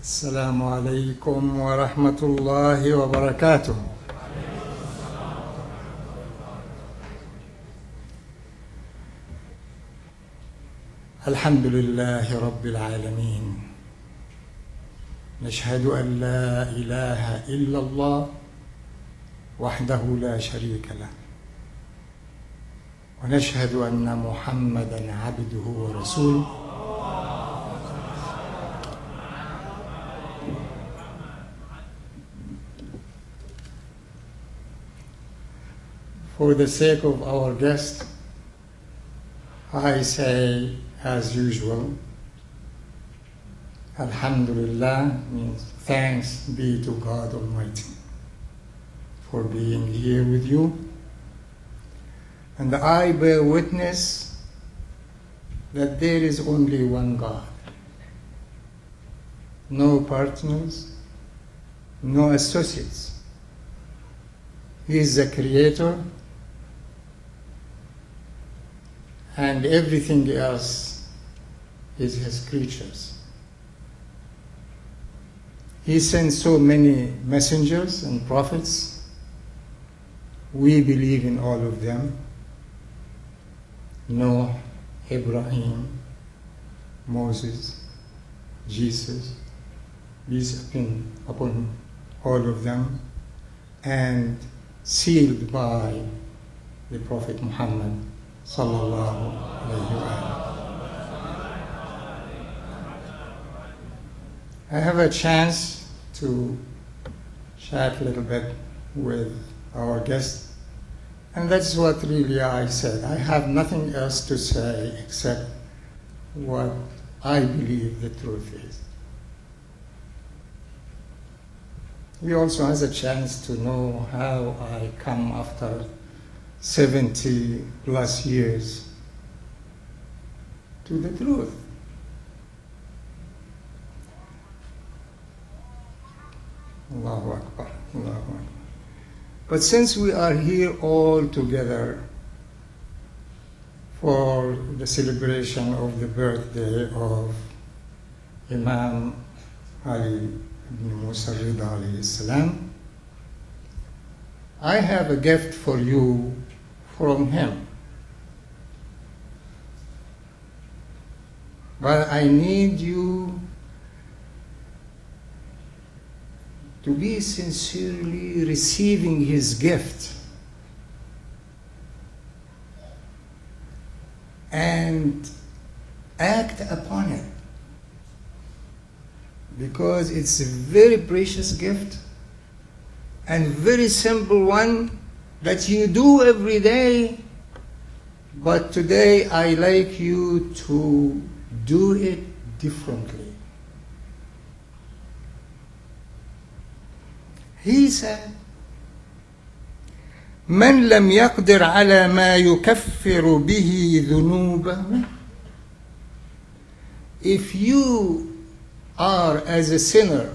السلام عليكم ورحمة الله وبركاته. الحمد لله رب العالمين، نشهد أن لا إله إلا الله وحده لا شريك له، ونشهد أن محمدًا عبده ورسوله. For the sake of our guest, I say, as usual, Alhamdulillah, means thanks be to God Almighty for being here with you. And I bear witness that there is only one God, no partners, no associates. He is the Creator, and everything else is His creatures. He sent so many messengers and prophets. We believe in all of them: Noah, Ibrahim, Moses, Jesus, peace upon all of them, and sealed by the Prophet Muhammad sallallahu alayhi wa. I have a chance to chat a little bit with our guest, and that's what really I said. I have nothing else to say except what I believe the truth is. He also has a chance to know how I come after 70 plus years to the truth. Allahu Akbar, Allahu Akbar. But since we are here all together for the celebration of the birthday of Imam Ali ibn Musa Rida alayhi salam, I have a gift for you from him. But I need you to be sincerely receiving his gift and act upon it, because it's a very precious gift and very simple one that you do every day, but today I like you to do it differently. He said, من لم يقدر على ما يكفر به ذنوبه. If you are as a sinner,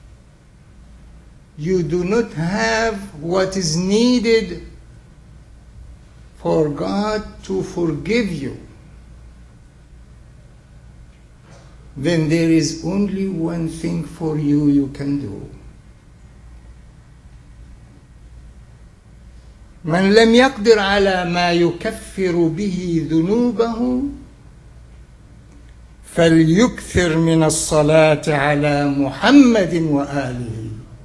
you do not have what is needed for God to forgive you, then there is only one thing for you can do. من لم يقدر على ما يكفر به ذنوبه فليكثر من الصلاة على محمد وآله.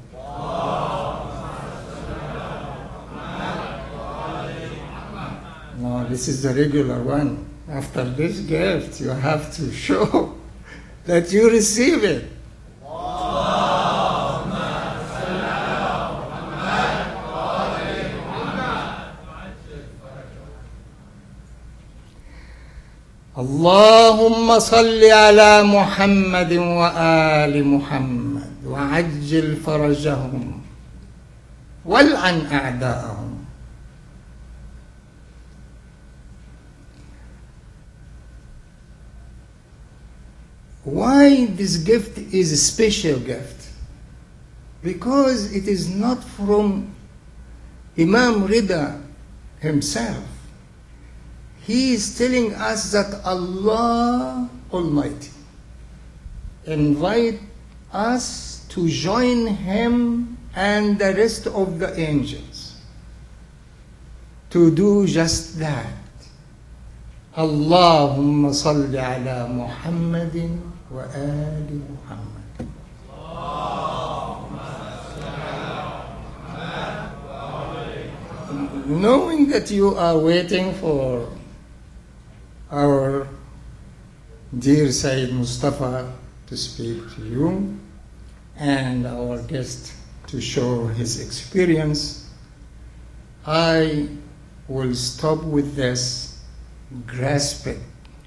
No, this is the regular one. After this gift, you have to show that you receive it. اللهم صل على محمد وآل محمد وعجل فرجهم والعن أعداءهم. Why this gift is a special gift? Because it is not from Imam Rida himself. He is telling us that Allah Almighty invite us to join him and the rest of the angels to do just that. Allahumma salli ala Muhammadin wa ali Muhammad. Knowing that you are waiting for our dear Sayyid Mustafa to speak to you and our guest to show his experience, I will stop with this. Grasp it.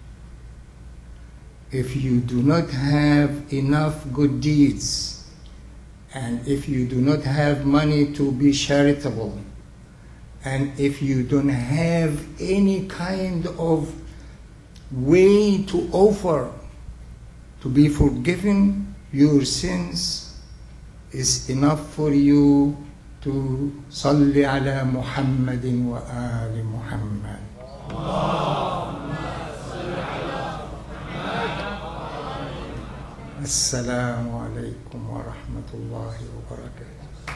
If you do not have enough good deeds, and if you do not have money to be charitable, and if you don't have any kind of way to offer to be forgiven your sins, is enough for you to salli ala Muhammadin wa ali Muhammad. Assalamu alaikum wa rahmatullahi wa barakatuh.